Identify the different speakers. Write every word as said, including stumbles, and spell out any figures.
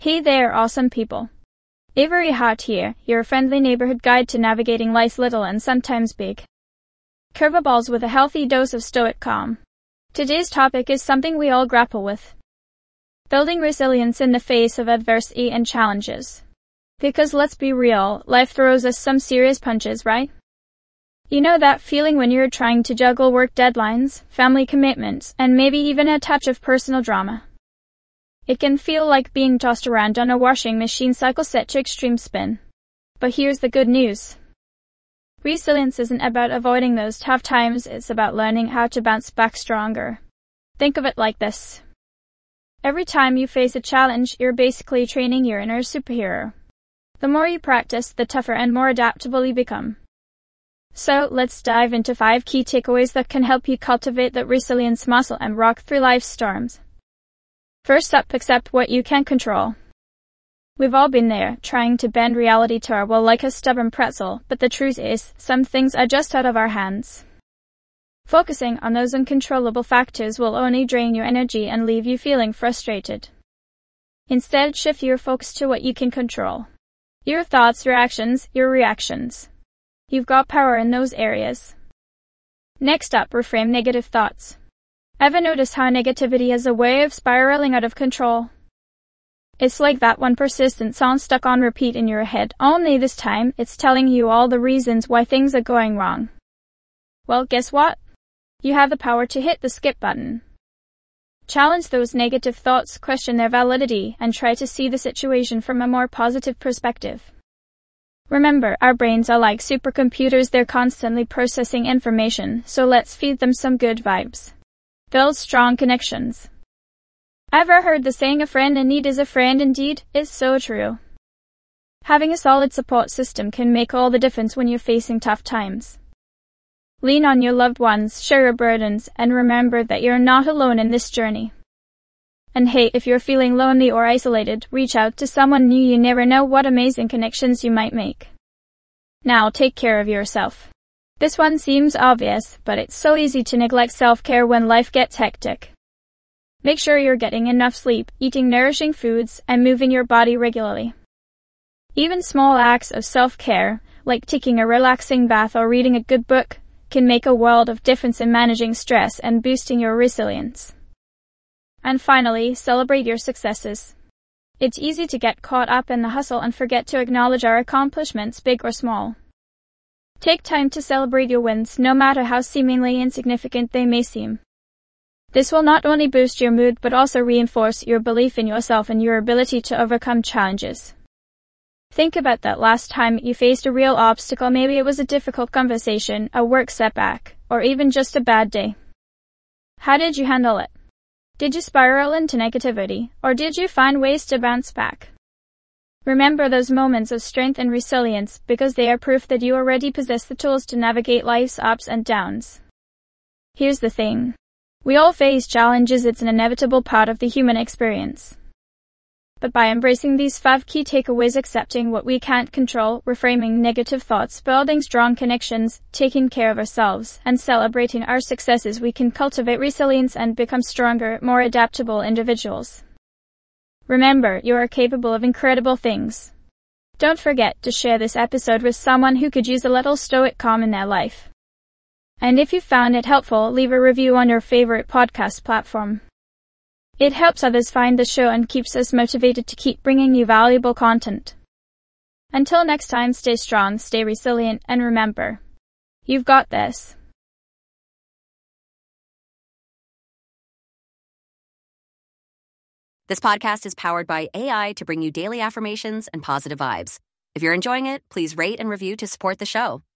Speaker 1: Hey there, awesome people. Avery Hart here, your friendly neighborhood guide to navigating life's little and sometimes big curveballs with a healthy dose of stoic calm. Today's topic is something we all grapple with: building resilience in the face of adversity and challenges. Because let's be real, life throws us some serious punches, right? You know that feeling when you're trying to juggle work deadlines, family commitments, and maybe even a touch of personal drama. It can feel like being tossed around on a washing machine cycle set to extreme spin. But here's the good news. Resilience isn't about avoiding those tough times, it's about learning how to bounce back stronger. Think of it like this. Every time you face a challenge, you're basically training your inner superhero. The more you practice, the tougher and more adaptable you become. So, let's dive into five key takeaways that can help you cultivate that resilience muscle and rock through life's storms. First up, accept what you can control. We've all been there, trying to bend reality to our will like a stubborn pretzel, but the truth is, some things are just out of our hands. Focusing on those uncontrollable factors will only drain your energy and leave you feeling frustrated. Instead, shift your focus to what you can control. Your thoughts, your actions, your reactions. You've got power in those areas. Next up, reframe negative thoughts. Ever notice how negativity has a way of spiraling out of control? It's like that one persistent song stuck on repeat in your head, only this time it's telling you all the reasons why things are going wrong. Well, guess what? You have the power to hit the skip button. Challenge those negative thoughts, question their validity, and try to see the situation from a more positive perspective. Remember, our brains are like supercomputers, they're constantly processing information, so let's feed them some good vibes. Build strong connections. Ever heard the saying, a friend in need is a friend indeed? It's so true. Having a solid support system can make all the difference when you're facing tough times. Lean on your loved ones, share your burdens, and remember that you're not alone in this journey. And hey, if you're feeling lonely or isolated, reach out to someone new. You never know what amazing connections you might make. Now take care of yourself. This one seems obvious, but it's so easy to neglect self-care when life gets hectic. Make sure you're getting enough sleep, eating nourishing foods, and moving your body regularly. Even small acts of self-care, like taking a relaxing bath or reading a good book, can make a world of difference in managing stress and boosting your resilience. And finally, celebrate your successes. It's easy to get caught up in the hustle and forget to acknowledge our accomplishments, big or small. Take time to celebrate your wins, no matter how seemingly insignificant they may seem. This will not only boost your mood but also reinforce your belief in yourself and your ability to overcome challenges. Think about that last time you faced a real obstacle. Maybe it was a difficult conversation, a work setback, or even just a bad day. How did you handle it? Did you spiral into negativity, or did you find ways to bounce back? Remember those moments of strength and resilience, because they are proof that you already possess the tools to navigate life's ups and downs. Here's the thing. We all face challenges, it's an inevitable part of the human experience. But by embracing these five key takeaways, accepting what we can't control, reframing negative thoughts, building strong connections, taking care of ourselves, and celebrating our successes, we can cultivate resilience and become stronger, more adaptable individuals. Remember, you are capable of incredible things. Don't forget to share this episode with someone who could use a little stoic calm in their life. And if you found it helpful, leave a review on your favorite podcast platform. It helps others find the show and keeps us motivated to keep bringing you valuable content. Until next time, stay strong, stay resilient, and remember, you've got this.
Speaker 2: This podcast is powered by A I to bring you daily affirmations and positive vibes. If you're enjoying it, please rate and review to support the show.